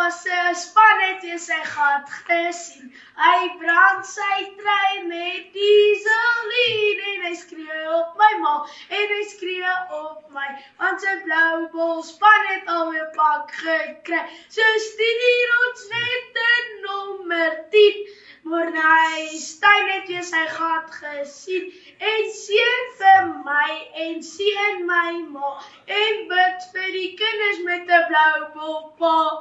se span het in sy gat gesien. Hy brand sy trui met dieselien en hy skree op my ma en hy skree op my, want sy blou bol span het alweer pak gekry. So studie rotswette nommer 10, Mornay-Steyn het weer sy gat gesien, en seën vir my, en seën my ma, en bid vir die kinders met 'n blou bol pa.